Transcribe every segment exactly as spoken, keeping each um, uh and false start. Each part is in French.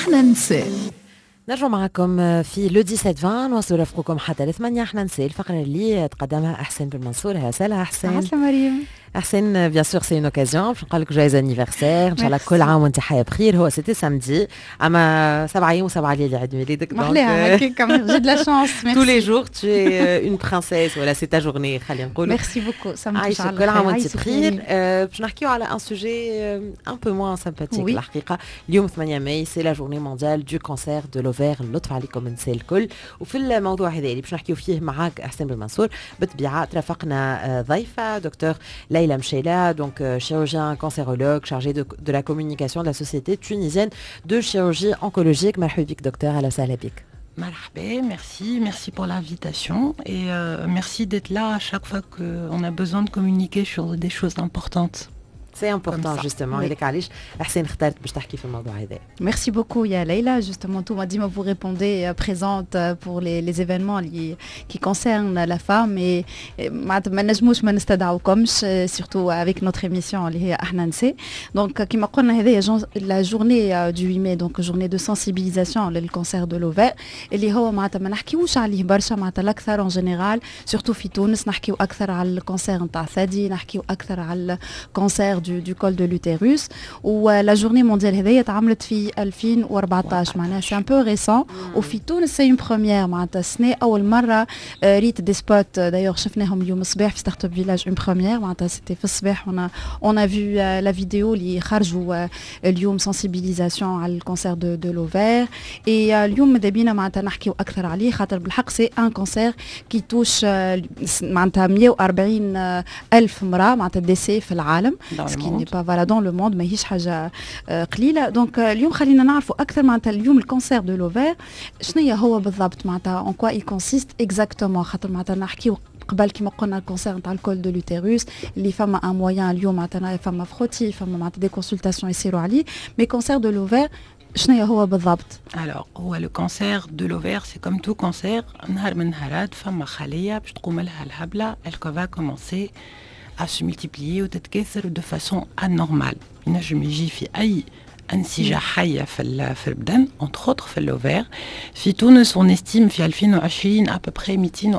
احنا نسال. نرجع معكم في لو سبعطاش عشرين نواصلوا رفقكم حتى ل ثمانية. احنا نسال الفقره اللي تقدمها احسن بن منصور. يا سلام احسن. عسلامة مريم. احسن بيان سور سي اون اوكازيون باش نقول لك جويز انيفرسير ان شاء الله كل عام وانت حياه بخير. هو سيتي سامدي اما سبعة ايام وسبعة ليالي عيد ميلادك محليها هكاك جي دو لا شانس. tous les jours tu es une princesse ولا سي تا جورني خلينا نقولوا. ميرسي بوكو سامدي عايشه كل عام وانت بخير. باش نحكيو على ان سوجي ان بو موان سامباتيك الحقيقه. اليوم ثمانية ماي سي لا جورني مونديال دو كونسير دو لوفير. اللطف عليكم نسال الكل. وفي الموضوع هذا اللي باش نحكيو فيه معاك احسن بن منصور بالطبيعه ترافقنا ضيفه دكتور ليلى مشيله donc euh, chirurgien cancérologue chargé de, de la communication de la Société tunisienne de chirurgie oncologique. مرحبا بك دكتور. أهلا وسهلا بك. Marhaba, merci, merci pour l'invitation et euh, merci d'être là à chaque fois qu'on a besoin de communiquer sur des choses importantes. C'est important justement. Il est علاش أحسن اخترت باش تحكي في الموضوع هذا. Merci beaucoup يا ليلى. Justement, tout m'a dit vous répondez euh, présente euh, pour les, les événements liés, qui concernent la femme et ما نجموش ما نستدعوكمش surtout avec notre émission اللي هي احنا نساء. Donc كما قلنا هذه la journée du huit mai, donc journée de sensibilisation للكانسير دو لوفير اللي هو معناتها ما نحكيوش عليه برشا معناتها الاكثر ان جينيرال سورتو في تونس. نحكيو اكثر على الكانسير نتاع الثدي، نحكيو اكثر على الكانسير du, du col de l'utérus. Ou la journée mondiale هذه تعملت في ألفين وأربعطاش معناها c'est un peu récent. وفي تونس c'est une première معناتها السنة أول مرة ريت دي سبوت d'ailleurs شفناهم اليوم الصباح في ستارت اب فيلاج une première معناتها c'était في الصباح. on a on a vu la vidéo اللي خرجوا اليوم sensibilisation على الكانسير de de l'ovaire. et اليوم ماذا بينا معناتها نحكيو أكثر عليه خاطر بالحق c'est un cancer qui touche معناتها مية وأربعين ألف امرأة معناتها ديسي في العالم. qui n'est pas voilà dans le monde ماهيش حاجه قليله. دونك اليوم خلينا نعرفوا اكثر معناتها اليوم الكانسير دو لوفير شنو هو بالضبط معناتها اون كوا il consiste exactement. خاطر معناتها نحكيو قبل كيما قلنا الكانسير نتاع الكول دو لوتيروس اللي فما ان مويان اليوم معناتها فما فروتي فما معناتها دي كونسلطاسيون يصيروا عليه. مي كانسير دو لوفير شنو هو بالضبط؟ Alors, هو le cancer de l'ovaire, c'est comme tout cancer. نهار من نهارات فما خليه باش تقوم لها الهبله elle va commencer à se multiplier وتتكاثر de façon anormale. ينجم يجي في أي أنسجة حية في في البدن entre autres في اللوفير. في تونس on estime في ألفين وعشرين à peu près مئتين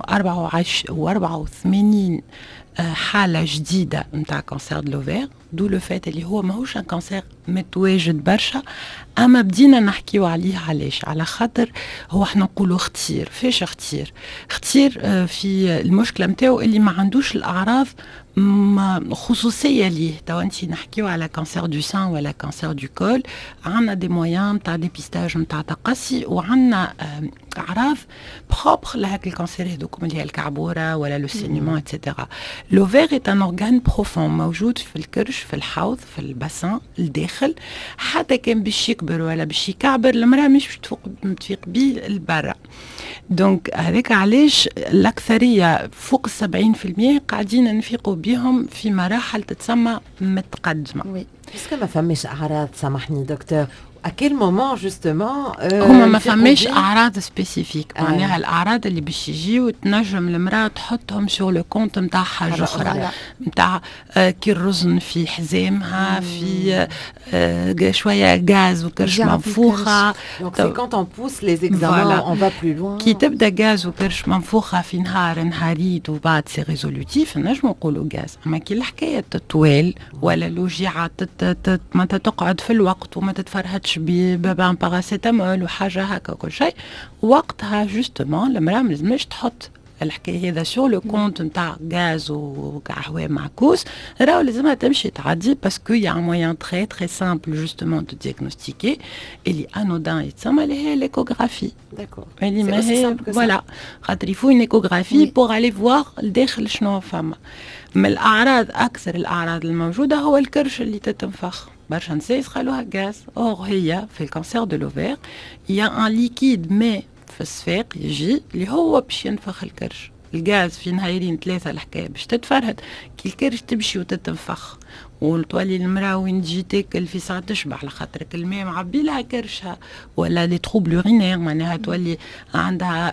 وأربعة وثمانين حالة جديدة نتاع كانسير دو لوفير. دو لو فات اللي هو ماهوش ان كانسير متواجد برشا اما بدينا نحكيو عليه. علاش؟ على خاطر هو احنا نقولوا خطير. فاش خطير؟ خطير في المشكله نتاعو اللي ما عندوش الاعراض خصوصيه ليه. تو انت نحكيو على كانسير دو سان ولا كانسير دو كول عندنا دي مويان نتاع ديبيستاج نتاع تقصي وعندنا اعراض بروبر لهاك الكانسير هذوكم اللي هي الكعبوره ولا لو سينيمون اتسيتيرا. لوفير est un organe profond موجود في الكرش في الحوض في الباسان الداخل. حتى كان باش يكبر ولا باش يكعبر المراه مش باش تفوق تفيق بيه البرا. دونك هذاك علاش الاكثريه فوق السبعين في المية قاعدين نفيقوا بهم في مراحل تتسمى متقدمه. وي باسكو ما فماش اعراض سامحني دكتور à quel moment justement هما ما فماش اعراض سبيسيفيك. معناها الاعراض اللي باش يجيو تنجم المراه تحطهم سور لو كونت نتاع حاجه اخرى نتاع كي الرزن في حزامها في شويه غاز وكرش منفوخه. donc c'est quand on pousse les examens on va plus loin. كي تبدا غاز وكرش منفوخه في نهار نهاريت وبعد سي ريزولوتيف نجم نقولوا غاز. اما كي الحكايه تطوال ولا الوجيعه ما تقعد في الوقت وما تتفرهدش ببان باراسيتامول وحاجه هكا وكل شيء وقتها جوستومون المراه ما لازمش تحط الحكايه هذا سور لو كونت نتاع غاز وقهوه معكوس. راهو لازمها تمشي تعدي باسكو يا ان مويان تري تري سامبل جوستومون دو ديagnostiquer اللي انودان يتسمى اللي هي ليكوغرافي. داكور اللي ما هي فوالا خاطر يفو اون ايكوغرافي بور الي فوار الداخل شنو فما. من الاعراض اكثر الاعراض الموجوده هو الكرش اللي تتنفخ. برشا نساء يسخلوها غاز. اور هي في الكانسير دو لوفير يا ان ليكيد ماء في الصفاق يجي اللي هو باش ينفخ الكرش. الغاز في نهارين ثلاثه الحكايه باش تتفرهد كي الكرش تمشي وتتنفخ وتولي المراه وين تجي تاكل في ساعه تشبع على خاطرك الماء معبي لها كرشها، ولا لي تروبل اورينير معناها تولي عندها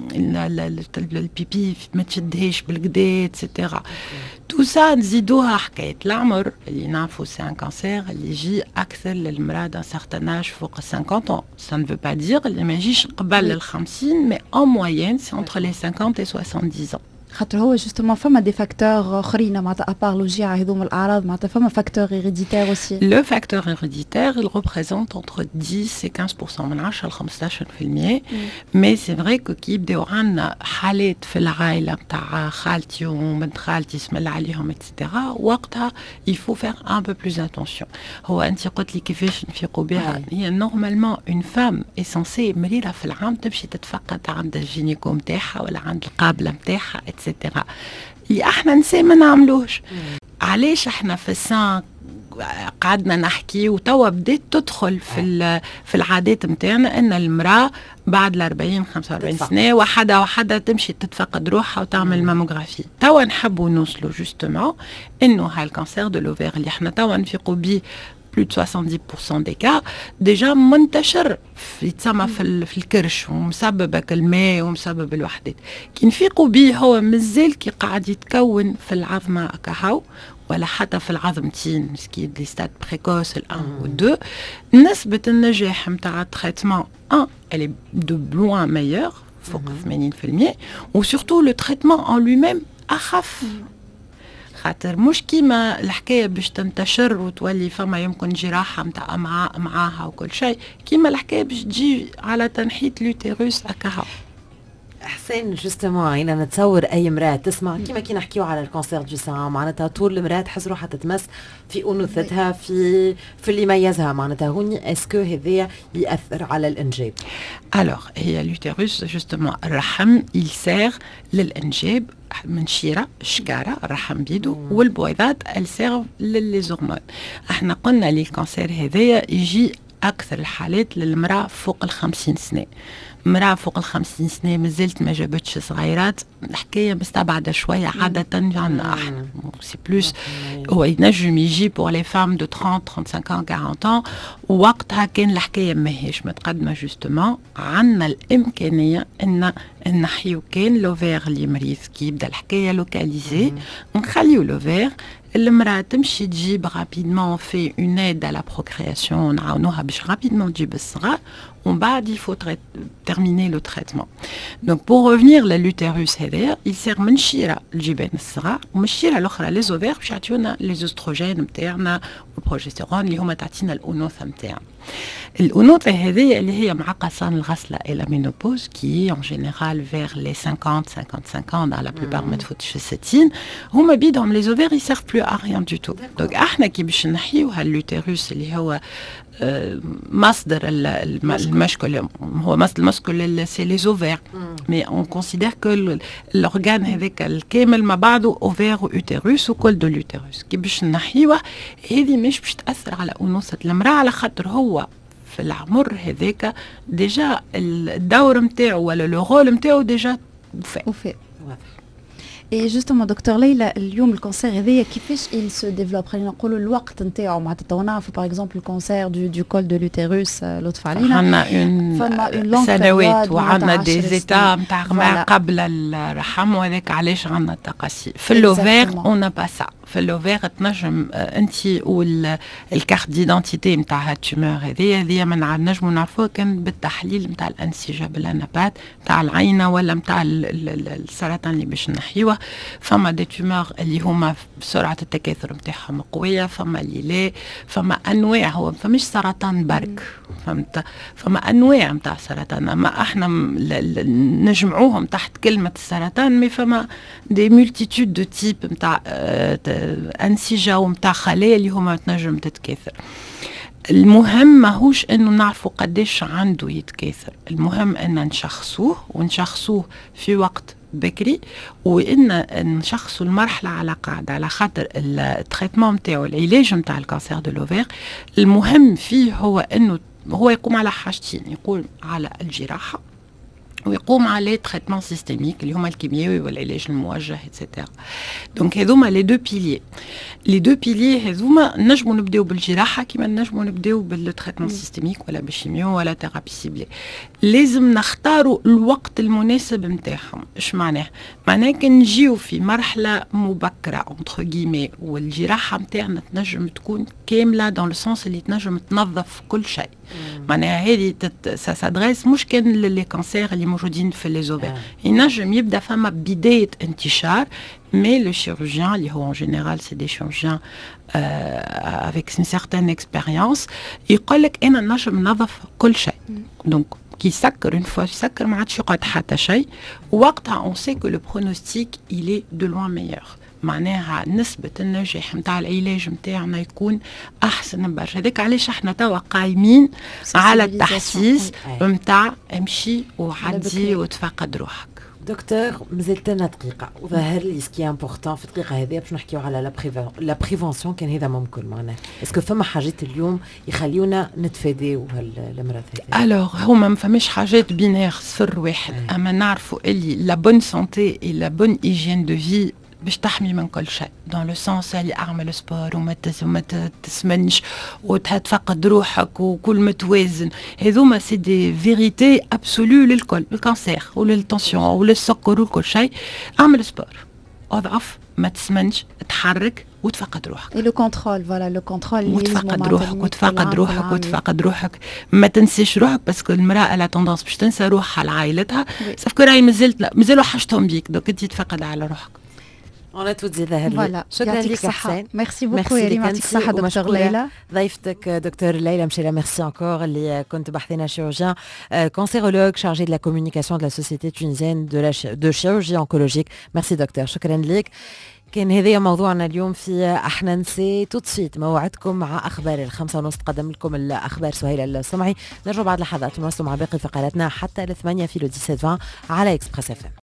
البيبي ما تشدهاش بالكدا اتسيتيرا. تو سا نزيدوها حكايه العمر اللي نعرفوا سي ان كانسير اللي يجي اكثر للمراه دان سارتان اج فوق خمسين ans. Ça ne veut pas dire اللي ما يجيش قبل ال خمسين، mais en moyenne c'est entre les cinquante et soixante-dix ans. خاطر هو جوستومون فما دي فاكتور اخرين معناتها ابار لوجيا هذوما الاعراض معناتها فما فاكتور هيريديتير اوسي. Le facteur héréditaire il représente entre dix et quinze pour cent من عشرة ل خمسطاش بالمية. mais c'est vrai que كي يبداو عندنا حالات في العائله نتاع خالتي وبنت خالتي اسم الله عليهم اتسيتيرا وقتها il faut faire un peu plus attention. هو انت قلت لي كيفاش نفيقوا بها، هي نورمالمون اون فام اي سونسي مريضه في العام تمشي تتفقد عند الجينيكو نتاعها ولا عند القابله نتاعها اتسيتيرا. اللي احنا نسي ما نعملوش. علاش احنا في السان قعدنا نحكي وتوا بدات تدخل في في العادات نتاعنا ان المراه بعد ال أربعين خمسة وأربعين سنه وحده وحده تمشي تتفقد روحها وتعمل ماموغرافي. توا نحبوا نوصلوا جوستومون انه هالكانسير دو لوفير اللي احنا توا نفيقوا بيه plus de soixante-dix pour cent des cas déjà منتشر يتسمى في في الكرش ومسبب الماء ومسبب الوحدات. كي نفيقوا به هو مازال كي قاعد يتكون في العظمه كهو ولا حتى في العظمتين مسكين لي ستاد بريكوس الان و2. نسبه النجاح نتاع التريتمون un elle est de loin meilleure فوق ثمانين بالمية وسورتو لو تريتمون en lui-même اخف. خاطر مش كيما الحكايه باش تنتشر وتولي فما يمكن جراحه نتاع امعاء معاها وكل شيء، كيما الحكايه باش تجي على تنحيت لوتيروس هكاها. حسين جوستومون هنا نتصور اي مراه تسمع كيما كي نحكيو على الكونسير دو سان معناتها طول المراه تحس روحها تتمس في انوثتها في في اللي يميزها معناتها هوني اسكو هذايا ياثر على الانجاب؟ الوغ هي لوتيروس جوستومون الرحم يسير للانجاب من شيره شكاره الرحم بيدو والبويضات السير للزهرمون. احنا قلنا لي الكانسير هذايا يجي اكثر الحالات للمراه فوق الخمسين سنه. مرأة فوق الخمسين سنة مازلت ما جابتش صغيرات، الحكاية مستبعدة شوية عادة عنا احنا سي بلوس. هو ينجم يجي بور لي فام دو ثلاثين خمسة وثلاثين أربعين ans ووقتها كان الحكاية ماهيش متقدمة جوستومون. عنا الإمكانية ان نحيو كان لوفير اللي مريض كي يبدا الحكاية لوكاليزي نخليو لوفير المرأة تمشي تجيب رابيدمون في اون ايد على بروكرياسيون نعاونوها باش رابيدمون تجيب الصغار ومن بعد il faut terminer le traitement. Donc pour revenir l'utérus هذايا يصير من شيرة الجبين الصغار ومن الشيرة الأخرى لي زوفير باش يعطيونا لي زوستروجين نتاعنا والبروجستيرون اللي هما تعطينا الأنوثة نتاعنا. الأنوثة هذه اللي هي مع قصان الغسلة إلى مينوبوز كي en général vers les cinquante cinquante-cinq ans dans la plupart ما تفوتش الستين هما بيدهم لي زوفير ils servent plus à rien du tout. Donc احنا كي باش نحيو هاللوتيروس اللي هو مصدر المشكل هو مصدر المشكل سي لي زوفير مي اون كونسيدير كو الاورغان هذاك الكامل ما بعده اوفير ويوتيروس وكل دو لوتيروس كي باش نحيوه هذه مش باش تاثر على انوثه المراه على خاطر هو في العمر هذاك ديجا الدور نتاعو ولا لو رول نتاعو ديجا وفي. اي جوستومون دكتور ليلى اليوم الكونسير هذايا كيفاش il se développe؟ خلينا نقولوا الوقت نتاعو معناتها تو نعرفوا باغ اكزومبل الكونسير دو دو كول دو لوتيروس لطف علينا عندنا اون سنوات وعندنا دي زيتا نتاع ما قبل الرحم وهذاك علاش عندنا التقاسي في اللوفير اون با سا. في اللوفير تنجم انت والكارت ديدونتيتي نتاع هالتيومور هذه هذه ما نجموا نعرفوها كان بالتحليل نتاع الانسجه بالانابات نتاع العينه ولا نتاع السرطان اللي باش نحيوه. فما دي تيومور اللي هما سرعه التكاثر نتاعهم قويه، فما اللي لا، فما انواع. هو فماش سرطان برك فهمت، فما انواع نتاع سرطان ما احنا نجمعوهم تحت كلمه السرطان مي فما دي مولتيتود دو تيب نتاع أنسجة ومتاع خلايا اللي هما تنجم تتكاثر. المهم ماهوش انه نعرفوا قديش عنده يتكاثر، المهم ان نشخصوه ونشخصوه في وقت بكري وان نشخصوا المرحله على قاعده على خاطر التريتمون نتاعو العلاج نتاع الكانسير دو لوفير المهم فيه هو انه هو يقوم على حاجتين، يقوم على الجراحه ويقوم عليه تريتمون سيستيميك اللي هما الكيميائي والعلاج الموجه ايتترا. دونك هذوما لي دو بيليي لي دو بيليي هذوما نجموا نبداو بالجراحه كيما نجموا نبداو بالتريتمون سيستيميك ولا بالشيميو ولا ثيرابي سيبلي. لازم نختاروا الوقت المناسب نتاعهم. اش معناه؟ معناه كان نجيو في مرحله مبكره اونتر غيمي والجراحه نتاعنا تنجم تكون كامله دون لو سونس اللي تنجم تنظف كل شيء. معناها هذه سادريس مش كان للي كانسير اللي موجودين في لي زوفير. ينجم يبدا فما بدايه انتشار mais le chirurgien اللي هو en général c'est des chirurgiens euh, avec une certaine expérience يقول لك انا نجم نظف كل شيء. دونك كي يسكر اون فوا يسكر ما عادش يقعد حتى شيء وقتها on sait que le pronostic il est de loin meilleur. معناها نسبة النجاح متاع العلاج متاعنا يكون أحسن برشا. هذاك علاش احنا توا قايمين على التحسيس متاع امشي وعدي وتفقد روحك. دكتور مازالت لنا دقيقة وظهر لي سكي امبورطون في الدقيقة هذه باش نحكيو على لا لا بريفونسيون كان هذا ممكن معناها اسكو فما حاجات اليوم يخليونا نتفاداو هالمرض هذا؟ الوغ هما ما فماش حاجات بينير صفر واحد اما نعرفوا اللي لا بون سونتي اي لا بون هيجين دو في باش تحمي من كل شيء دون لو سونس اللي اعمل سبور وما وما تسمنش وتفقد روحك وكل متوازن. هذوما سي دي فيريتي ابسولو للكل الكانسير وللتنسيون وللسكر وكل شيء. اعمل سبور اضعف ما تسمنش تحرك وتفقد روحك. لو كونترول فوالا لو كونترول وتفقد روحك وتفقد روحك وتفقد روحك ما تنسيش روحك باسكو المراه لا توندونس باش تنسى روحها لعائلتها سافكو راهي مازالت لا مازالوا حاجتهم بيك دونك انت تفقد على روحك. On a tout dit ظهر لي. شكرا لك حسين. ميرسي بوكو يا ريم يعطيك الصحة دكتور ليلى. ضيفتك دكتور ليلى مشيلة ميرسي انكور اللي كنت بحثنا chirurgien cancérologue chargé de la communication de la société tunisienne de la de chirurgie oncologique. Merci دكتور شكرا لك. كان هذا موضوعنا اليوم في احنا نسي توتسيت. موعدكم مع اخبار الخمسة ونص تقدم لكم الاخبار سهيلة السمعي. نرجع بعد لحظات ونواصلوا مع باقي فقراتنا حتى الثمانية في لو سبعة عشر على اكسبريس اف ام.